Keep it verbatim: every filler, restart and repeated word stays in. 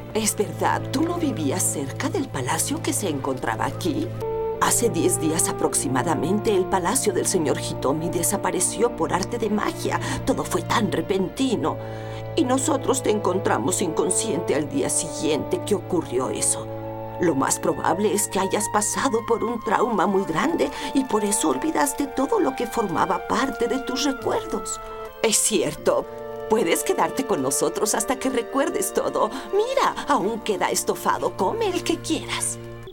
Es verdad, ¿tú no vivías cerca del palacio que se encontraba aquí? Hace diez días aproximadamente, el palacio del señor Hitomi desapareció por arte de magia. Todo fue tan repentino. Y nosotros te encontramos inconsciente al día siguiente que ocurrió eso. Lo más probable es que hayas pasado por un trauma muy grande y por eso olvidaste todo lo que formaba parte de tus recuerdos. Es cierto. Puedes quedarte con nosotros hasta que recuerdes todo. Mira, aún queda estofado. Come el que quieras.